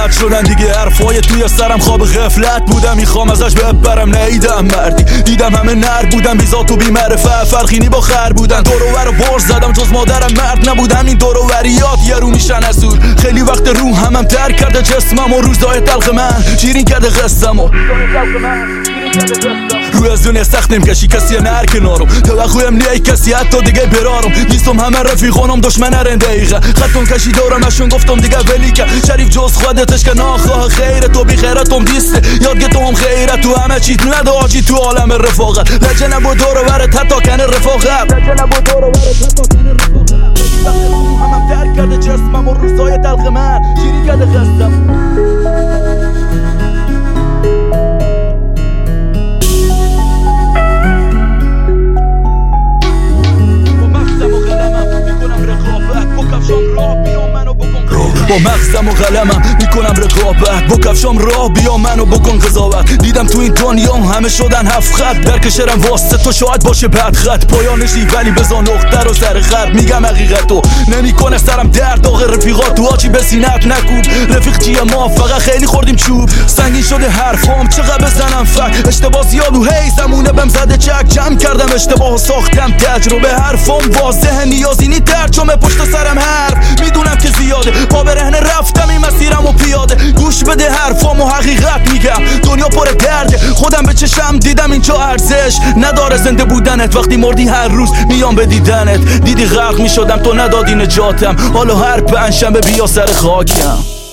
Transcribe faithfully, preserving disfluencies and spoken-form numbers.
رد شدن دیگه حرفای توی سرم خواب غفلت بودم میخوام ازش ببرم نیدم مردی دیدم همه نر بودن بیزات و بیمعرفه فرقینی با خر بودن دور و ور برز زدم جز مادرم مرد نبودم این دور و وریات یه رو میشن ازور خیلی وقت رو همم درک کرده جسمم و روزای تلخ من شیرین کرده قصم و روی از دنیا سخت نمیکشی کسی نر کنارم توقعیم نیای کسی حتی دیگه برارم نیستم همه رفیقانم دشمن رنده دقیقه خطون کشی دورم نشون گفتم دیگه ولی که شریف جز خودتش که ناخواه خیره تو بی خیرتم دیسته یادگه تو هم خیره تو همه چیت نده آجی تو عالم رفاقت لجه نبو دور و ورت حتی کنه رفاقت لجه نبو دور و ورت حتی کنه رفاقت وقت رو همم درک کرده جسمم و روزای تلخ من شیرین کرده قصدم با مغزم و قلمم میکنم رقابت با کفشام راه بیا منو بکن قضاوت دیدم تو این دنیا همه شدن هفت خط درک شرم واسه تو شاید باشه بد خط پایانشی ولی بزا نقطه رو سر خط میگم حقیقتو نمیکنه سرم درد داغ رفیقات تو آچی به سینت نکوب رفیق چیه ما فقط خیلی خوردیم چوب سنگین شده حرفام چقدر بزنم فک اشتباه زیاد و هی زمونه بهم زده چک جمع کردم اشتباه و ساختم تجربه حرفام واضحه نیازی نی ترجمه پشت سرم حرف میدونم که زیاده پا برهنه رفتم این مسیرم و پیاده گوش بده حرفام و حقیقت میگم دنیا پر درده خودم به چشم دیدم اینجا ارزش نداره زنده بودنت وقتی مردی هر روز میام به دیدنت دیدی غرق میشدم تو ندادی نجاتم حالا هر پنجشنبه بیا سر خاکم